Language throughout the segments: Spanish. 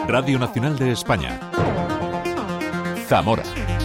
Radio Nacional de España. Zamora.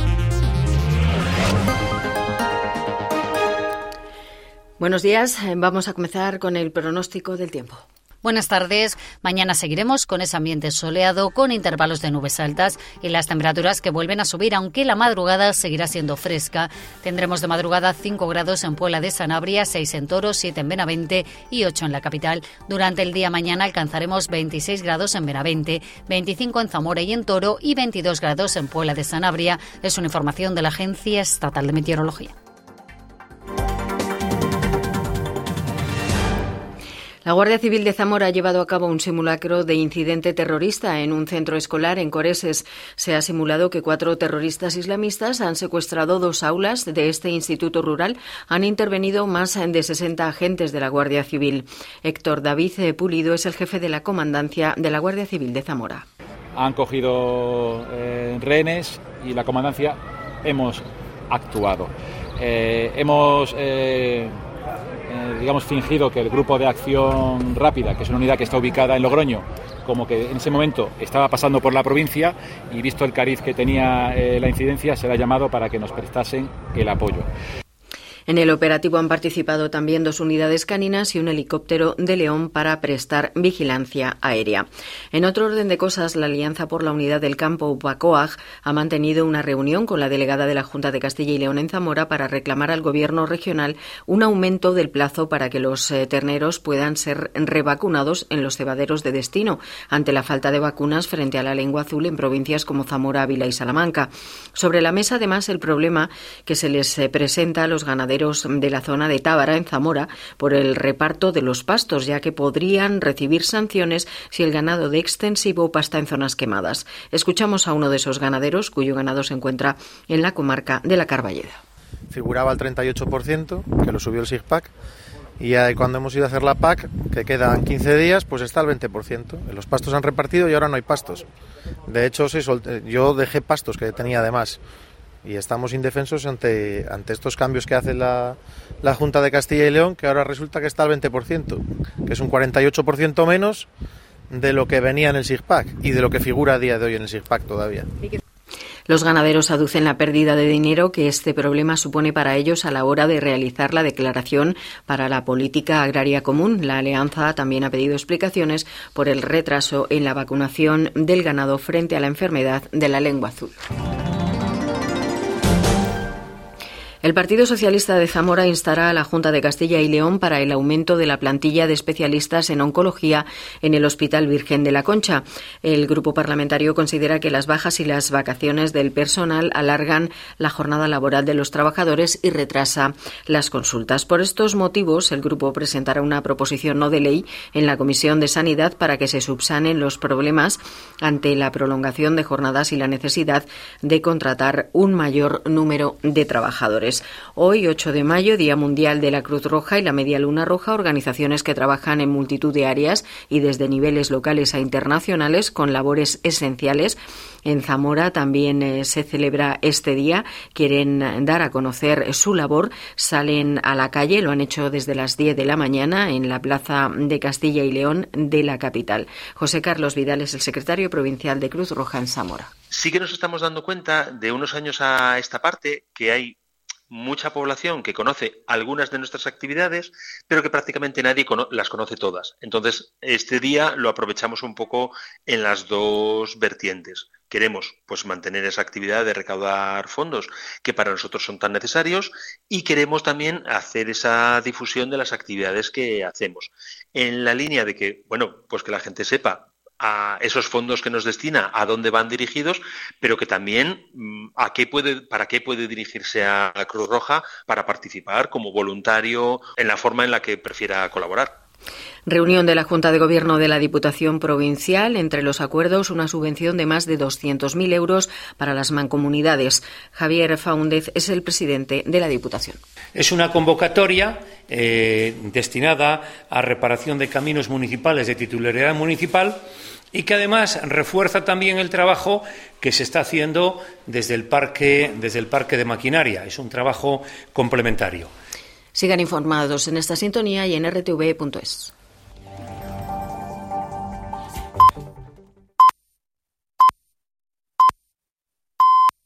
Buenos días, vamos a comenzar con el pronóstico del tiempo. Buenas tardes. Mañana seguiremos con ese ambiente soleado, con intervalos de nubes altas y las temperaturas que vuelven a subir, aunque la madrugada seguirá siendo fresca. Tendremos de madrugada 5 grados en Puebla de Sanabria, 6 en Toro, 7 en Benavente y 8 en la capital. Durante el día mañana alcanzaremos 26 grados en Benavente, 25 en Zamora y en Toro y 22 grados en Puebla de Sanabria. Es una información de la Agencia Estatal de Meteorología. La Guardia Civil de Zamora ha llevado a cabo un simulacro de incidente terrorista en un centro escolar en Coreses. Se ha simulado que 4 terroristas islamistas han secuestrado 2 aulas de este instituto rural. Han intervenido más de 60 agentes de la Guardia Civil. Héctor David Pulido es el jefe de la comandancia de la Guardia Civil de Zamora. Han cogido rehenes y la comandancia hemos actuado. Hemos fingido que el grupo de acción rápida, que es una unidad que está ubicada en Logroño, como que en ese momento estaba pasando por la provincia y visto el cariz que tenía la incidencia, se le ha llamado para que nos prestasen el apoyo. En el operativo han participado también 2 unidades caninas y un helicóptero de León para prestar vigilancia aérea. En otro orden de cosas, la Alianza por la Unidad del Campo, UPACOAG, ha mantenido una reunión con la delegada de la Junta de Castilla y León en Zamora para reclamar al Gobierno regional un aumento del plazo para que los terneros puedan ser revacunados en los cebaderos de destino, ante la falta de vacunas frente a la lengua azul en provincias como Zamora, Ávila y Salamanca. Sobre la mesa, además, el problema que se les presenta a los ganaderos de la zona de Tábara, en Zamora, por el reparto de los pastos, ya que podrían recibir sanciones si el ganado de extensivo pasta en zonas quemadas. Escuchamos a uno de esos ganaderos, cuyo ganado se encuentra en la comarca de la Carballeda. Figuraba el 38%, que lo subió el SIGPAC, y cuando hemos ido a hacer la PAC, que quedan 15 días, pues está el 20%. Los pastos se han repartido y ahora no hay pastos. De hecho, yo dejé pastos que tenía además. Y estamos indefensos ante estos cambios que hace la Junta de Castilla y León, que ahora resulta que está al 20%, que es un 48% menos de lo que venía en el SIGPAC y de lo que figura a día de hoy en el SIGPAC todavía. Los ganaderos aducen la pérdida de dinero que este problema supone para ellos a la hora de realizar la declaración para la política agraria común. La Alianza también ha pedido explicaciones por el retraso en la vacunación del ganado frente a la enfermedad de la lengua azul. El Partido Socialista de Zamora instará a la Junta de Castilla y León para el aumento de la plantilla de especialistas en oncología en el Hospital Virgen de la Concha. El grupo parlamentario considera que las bajas y las vacaciones del personal alargan la jornada laboral de los trabajadores y retrasa las consultas. Por estos motivos, el grupo presentará una proposición no de ley en la Comisión de Sanidad para que se subsanen los problemas ante la prolongación de jornadas y la necesidad de contratar un mayor número de trabajadores. Hoy, 8 de mayo, Día Mundial de la Cruz Roja y la Media Luna Roja, organizaciones que trabajan en multitud de áreas y desde niveles locales a internacionales con labores esenciales. En Zamora también se celebra este día. Quieren dar a conocer su labor, salen a la calle, lo han hecho desde las 10 de la mañana en la Plaza de Castilla y León de la capital. José Carlos Vidal es el secretario provincial de Cruz Roja en Zamora. Sí que nos estamos dando cuenta de unos años a esta parte que hay mucha población que conoce algunas de nuestras actividades, pero que prácticamente nadie las conoce todas. Entonces, este día lo aprovechamos un poco en las dos vertientes. Queremos mantener esa actividad de recaudar fondos que para nosotros son tan necesarios y queremos también hacer esa difusión de las actividades que hacemos. En la línea de que, que la gente sepa a esos fondos que nos destina, a dónde van dirigidos, pero que también para qué puede dirigirse a la Cruz Roja para participar como voluntario en la forma en la que prefiera colaborar. Reunión de la Junta de Gobierno de la Diputación Provincial. Entre los acuerdos, una subvención de más de 200.000 euros para las mancomunidades. Javier Faúndez es el presidente de la Diputación. Es una convocatoria destinada a reparación de caminos municipales de titularidad municipal y que además refuerza también el trabajo que se está haciendo desde el parque de maquinaria. Es un trabajo complementario. Sigan informados en esta sintonía y en rtv.es.